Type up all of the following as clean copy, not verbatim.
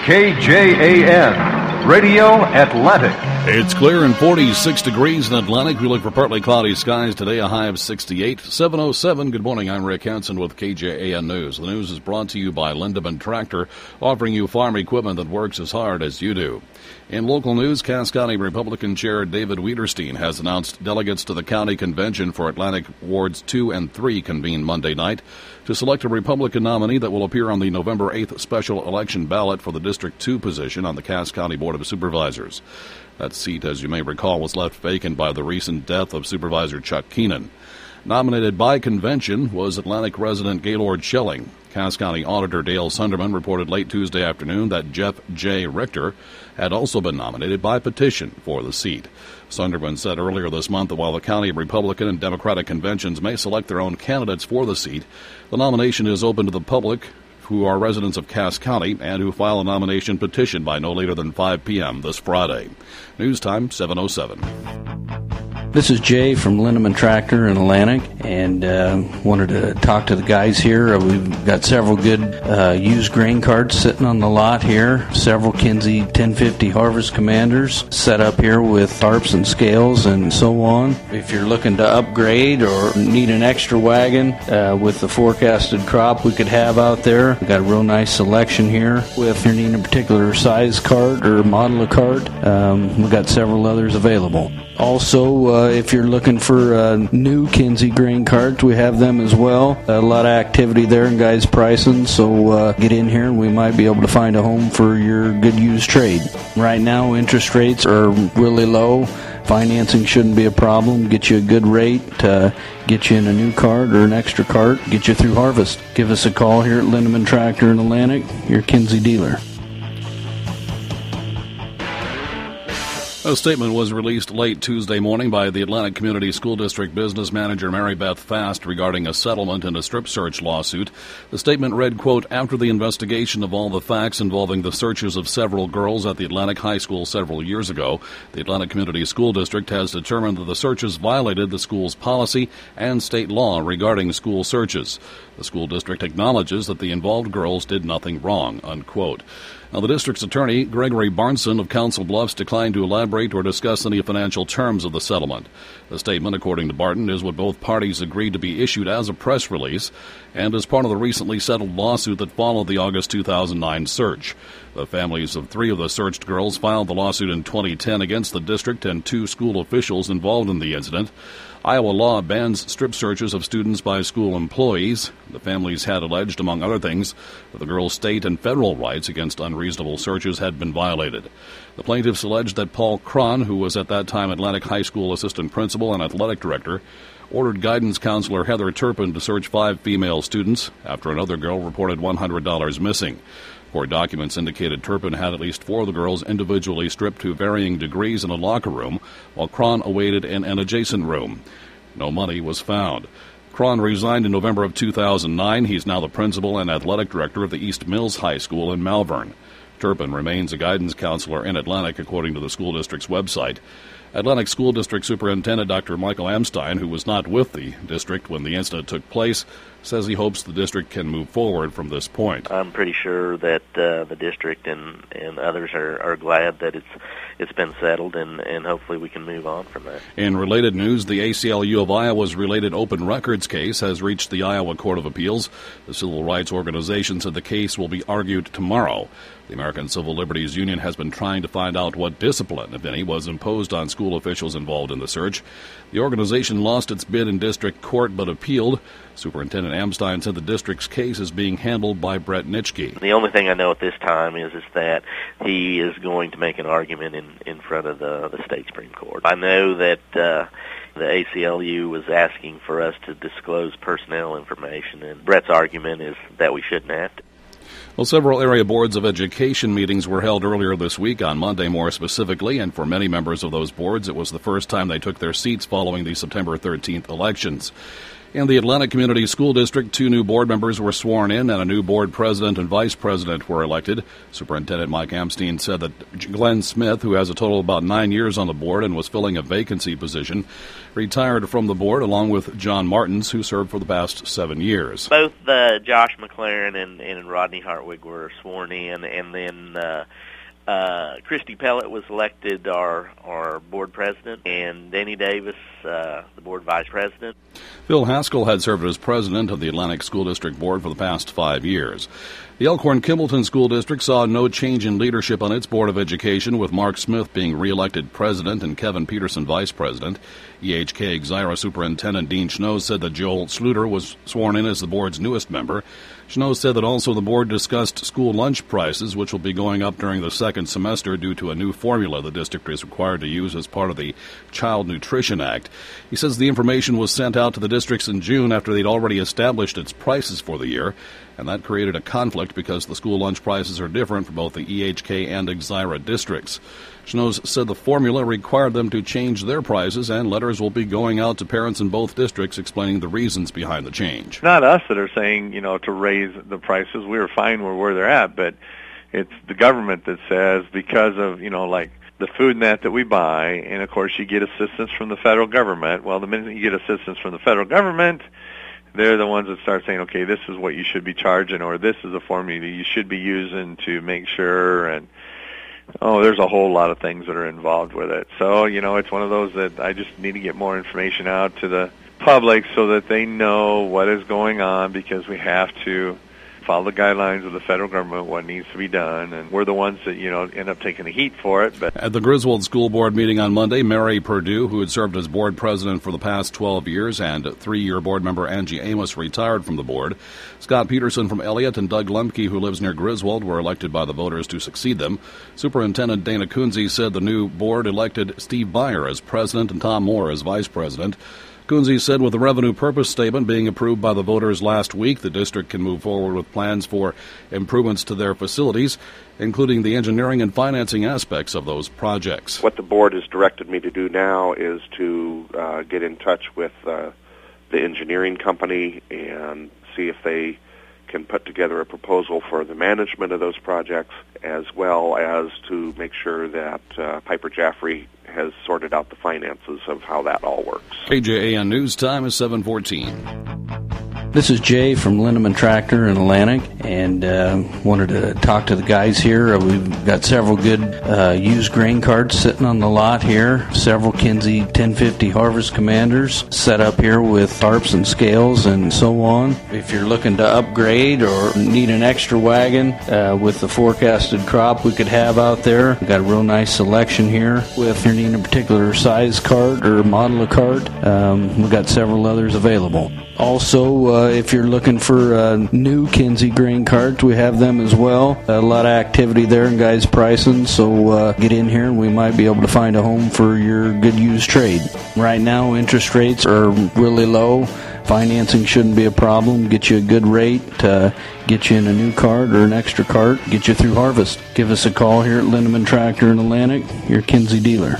KJAN, Radio Atlantic. It's clear and 46 degrees in Atlantic. We look for partly cloudy skies today, a high of 68. 7:07. Good morning. I'm Rick Hansen with KJAN News. The news is brought to you by Lindeman Tractor, offering you farm equipment that works as hard as you do. In local news, Cass County Republican Chair David Wiederstein has announced delegates to the county convention for Atlantic Wards 2 and 3 convene Monday night to select a Republican nominee that will appear on the November 8th special election ballot for the District 2 position on the Cass County Board of Supervisors. That seat, as you may recall, was left vacant by the recent death of Supervisor Chuck Keenan. Nominated by convention was Atlantic resident Gaylord Schelling. Cass County Auditor Dale Sunderman reported late Tuesday afternoon that Jeff J. Richter had also been nominated by petition for the seat. Sunderman said earlier this month that while the county Republican and Democratic conventions may select their own candidates for the seat, the nomination is open to the public who are residents of Cass County and who file a nomination petition by no later than 5 p.m. this Friday. News time, 7:07. This is Jay from Lindeman Tractor in Atlantic, and wanted to talk to the guys here. We've got several good used grain carts sitting on the lot here, several Kinsey 1050 Harvest Commanders set up here with tarps and scales and so on. If you're looking to upgrade or need an extra wagon with the forecasted crop we could have out there, we've got a real nice selection here. If you're needing a particular size cart or model of cart, we've got several others available. Also, if you're looking for new Kinsey grain carts, we have them as well. A lot of activity there and guys pricing, so get in here and we might be able to find a home for your good used trade. Right now, interest rates are really low. Financing shouldn't be a problem. Get you a good rate, get you in a new cart or an extra cart, get you through harvest. Give us a call here at Lindeman Tractor in Atlantic, your Kinsey dealer. A statement was released late Tuesday morning by the Atlantic Community School District Business Manager Mary Beth Fast regarding a settlement in a strip search lawsuit. The statement read, quote, "After the investigation of all the facts involving the searches of several girls at the Atlantic High School several years ago, the Atlantic Community School District has determined that the searches violated the school's policy and state law regarding school searches. The school district acknowledges that the involved girls did nothing wrong," unquote. Now, the district's attorney, Gregory Barnson of Council Bluffs, declined to elaborate or discuss any financial terms of the settlement. The statement, according to Barton, is what both parties agreed to be issued as a press release and as part of the recently settled lawsuit that followed the August 2009 search. The families of 3 of the searched girls filed the lawsuit in 2010 against the district and 2 school officials involved in the incident. Iowa law bans strip searches of students by school employees. The families had alleged, among other things, that the girls' state and federal rights against unreasonable searches had been violated. The plaintiffs alleged that Paul Cron, who was at that time Atlantic High School assistant principal and athletic director, ordered guidance counselor Heather Turpin to search 5 female students after another girl reported $100 missing. Court documents indicated Turpin had at least 4 of the girls individually stripped to varying degrees in a locker room, while Cron awaited in an adjacent room. No money was found. Cron resigned in November of 2009. He's now the principal and athletic director of the East Mills High School in Malvern. Turpin remains a guidance counselor in Atlantic, according to the school district's website. Atlantic School District Superintendent Dr. Michael Amstein, who was not with the district when the incident took place, says he hopes the district can move forward from this point. I'm pretty sure that the district and others are glad that it's been settled, and hopefully we can move on from that. In related news, the ACLU of Iowa's related open records case has reached the Iowa Court of Appeals. The civil rights organization said the case will be argued tomorrow. The American Civil Liberties Union has been trying to find out what discipline, if any, was imposed on school officials involved in the search. The organization lost its bid in district court but appealed. Superintendent Amstein said the district's case is being handled by Brett Nitschke. The only thing I know at this time is that he is going to make an argument in front of the state Supreme Court. I know that the ACLU was asking for us to disclose personnel information, and Brett's argument is that we shouldn't have to. Well, several area boards of education meetings were held earlier this week, on Monday more specifically, and for many members of those boards, it was the first time they took their seats following the September 13th elections. In the Atlantic Community School District, 2 new board members were sworn in and a new board president and vice president were elected. Superintendent Mike Amstein said that Glenn Smith, who has a total of about 9 years on the board and was filling a vacancy position, retired from the board along with John Martins, who served for the past 7 years. Both Josh McLaren and Rodney Hartwig were sworn in, and then Christy Pellett was elected our board president, and Danny Davis, the board vice president. Phil Haskell had served as president of the Atlantic School District Board for the past 5 years. The Elkhorn-Kimballton School District saw no change in leadership on its Board of Education, with Mark Smith being re-elected president and Kevin Peterson vice president. EHK Exira Superintendent Dean Schnoes said that Joel Sluter was sworn in as the board's newest member. Schnoes said that also the board discussed school lunch prices, which will be going up during the second semester due to a new formula the district is required to use as part of the Child Nutrition Act. He says the information was sent out to the districts in June after they'd already established its prices for the year, and that created a conflict because the school lunch prices are different for both the EHK and Exira districts. Schnoes said the formula required them to change their prices, and letters will be going out to parents in both districts explaining the reasons behind the change. Not us that are saying, to raise the prices. We were fine where they're at, but it's the government that says because of, like the food net that we buy, and of course you get assistance from the federal government. Well, the minute you get assistance from the federal government, they're the ones that start saying, okay, this is what you should be charging, or this is a formula you should be using to make sure, and there's a whole lot of things that are involved with it. So, it's one of those that I just need to get more information out to the public so that they know what is going on, because we have to follow the guidelines of the federal government, what needs to be done, and we're the ones that, end up taking the heat for it. But at the Griswold School Board meeting on Monday, Mary Perdue, who had served as board president for the past 12 years, and 3-year board member Angie Amos retired from the board. Scott Peterson from Elliott and Doug Lemke, who lives near Griswold, were elected by the voters to succeed them. Superintendent Dana Kunze said the new board elected Steve Beyer as president and Tom Moore as vice president. Kunze said with the revenue purpose statement being approved by the voters last week, the district can move forward with plans for improvements to their facilities, including the engineering and financing aspects of those projects. What the board has directed me to do now is to get in touch with the engineering company and see if they can put together a proposal for the management of those projects, as well as to make sure that Piper Jaffray has sorted out the finances of how that all works. KJAN News Time is 7:14. This is Jay from Lindeman Tractor in Atlantic, and wanted to talk to the guys here. We've got several good used grain carts sitting on the lot here, several Kinsey 1050 Harvest Commanders set up here with tarps and scales and so on. If you're looking to upgrade or need an extra wagon with the forecasted crop we could have out there, we've got a real nice selection here. If you're needing a particular size cart or model of cart, we've got several others available. Also, if you're looking for new Kinsey grain carts, we have them as well. A lot of activity there and guys pricing, so get in here and we might be able to find a home for your good used trade. Right now, interest rates are really low. Financing shouldn't be a problem. Get you a good rate, get you in a new cart or an extra cart, get you through harvest. Give us a call here at Lindeman Tractor in Atlantic, your Kinsey dealer.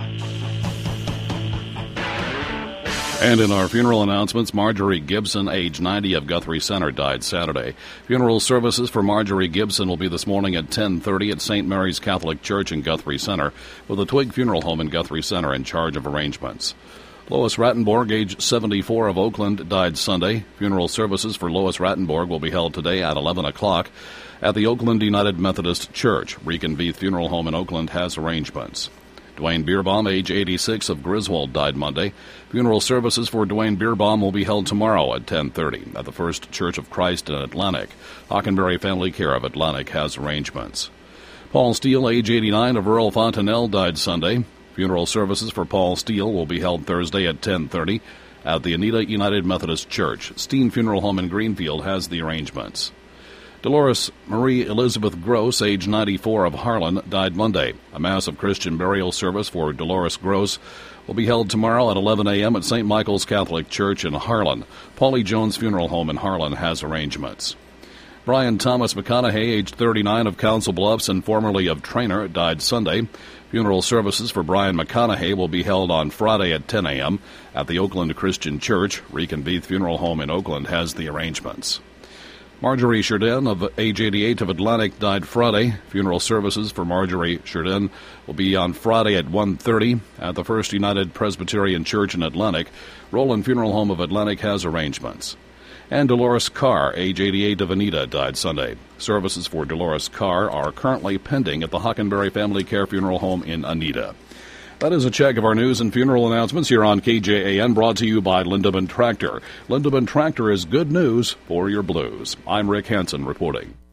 And in our funeral announcements, Marjorie Gibson, age 90, of Guthrie Center, died Saturday. Funeral services for Marjorie Gibson will be this morning at 10:30 at St. Mary's Catholic Church in Guthrie Center, with the Twig Funeral Home in Guthrie Center in charge of arrangements. Lois Rattenborg, age 74, of Oakland, died Sunday. Funeral services for Lois Rattenborg will be held today at 11 o'clock at the Oakland United Methodist Church. Reconveith Funeral Home in Oakland has arrangements. Dwayne Beerbaum, age 86, of Griswold, died Monday. Funeral services for Dwayne Beerbaum will be held tomorrow at 10:30 at the First Church of Christ in Atlantic. Hockenberry Family Care of Atlantic has arrangements. Paul Steele, age 89, of Earl Fontanelle, died Sunday. Funeral services for Paul Steele will be held Thursday at 10:30 at the Anita United Methodist Church. Steen Funeral Home in Greenfield has the arrangements. Dolores Marie Elizabeth Gross, age 94, of Harlan, died Monday. A Mass of Christian burial service for Dolores Gross will be held tomorrow at 11 a.m. at St. Michael's Catholic Church in Harlan. Paulie Jones Funeral Home in Harlan has arrangements. Brian Thomas McConaughey, age 39, of Council Bluffs and formerly of Trainer, died Sunday. Funeral services for Brian McConaughey will be held on Friday at 10 a.m. at the Oakland Christian Church. Reek and Beath Funeral Home in Oakland has the arrangements. Marjorie Sheridan, of age 88, of Atlantic, died Friday. Funeral services for Marjorie Sheridan will be on Friday at 1:30 at the First United Presbyterian Church in Atlantic. Roland Funeral Home of Atlantic has arrangements. And Dolores Carr, age 88, of Anita, died Sunday. Services for Dolores Carr are currently pending at the Hockenberry Family Care Funeral Home in Anita. That is a check of our news and funeral announcements here on KJAN, brought to you by Lindemann Tractor. Lindemann Tractor is good news for your blues. I'm Rick Hansen reporting.